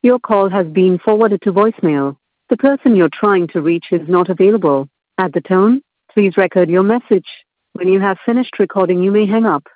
Your call has been forwarded to voicemail. The person you're trying to reach is not available. At the tone, please record your message. When you have finished recording, you may hang up.